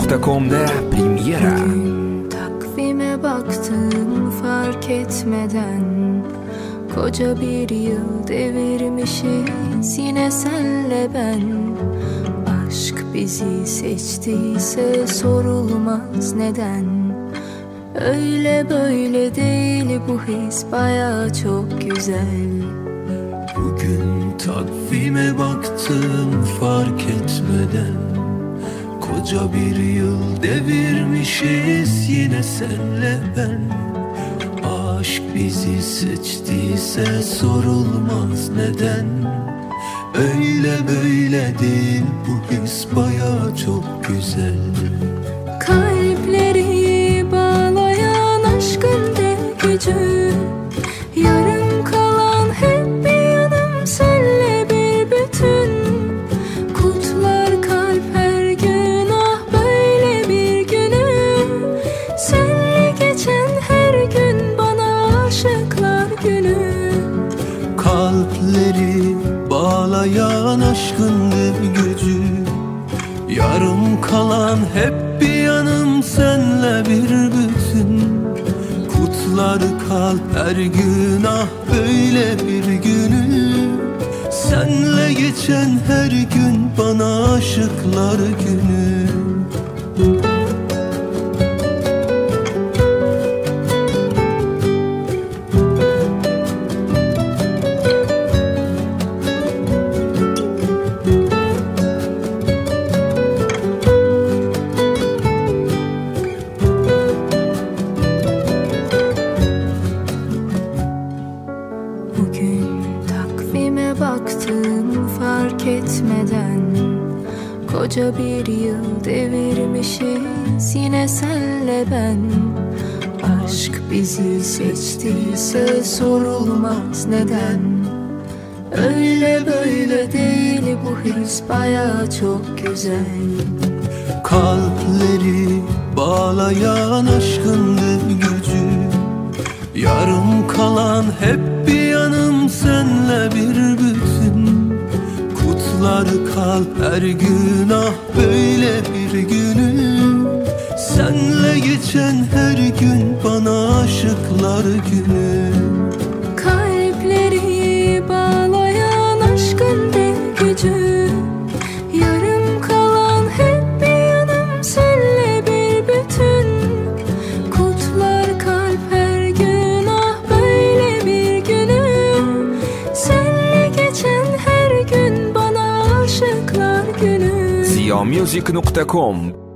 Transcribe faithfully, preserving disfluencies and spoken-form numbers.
nokta com'da Premiera. Bugün takvime baktım fark etmeden, koca bir yıl devirmişiz yine senle ben. Aşk bizi seçtiyse sorulmaz neden. Öyle böyle değil bu his baya çok güzel. Bugün takvime baktım fark etmeden, koca bir yıl devirmişiz yine senle ben. Aşk bizi seçtiyse sorulmaz neden. Öyle böyle değil bu his baya çok güzel. Kalpleri bağlayan aşkın dev gücü, yarım kalan hep bir yanım senle bir bütün. Kutlar kalp her gün ah böyle bir günü, senle geçen her gün bana aşıklar günü. Kalpleri bağlayan aşkın dev gücü, yarım kalan hep bir yanım senle bir bütün. Kutlar kalp her gün ah böyle bir günü, senle geçen her gün bana aşıklar günü. Baktım fark etmeden, koca bir yıl devirmişiz yine senle ben. Aşk bizi seçtiyse sorulmaz neden. Öyle böyle değil bu his baya çok güzel. Kalpleri bağlayan aşkın dev gücü, yarım kalan hep bir yanım senle bir bütün. Kutlar kalp her gün ah böyle bir günü, senle geçen her gün bana aşıklar günü. Kalpleri bağlayan aşkın dev gücü, yarım kalan hep bir yanım senle bir bütün. Kutlar kalp her gün ah böyle bir günü, senle geçen her gün bana aşıklar günü. Ziyamusic nokta com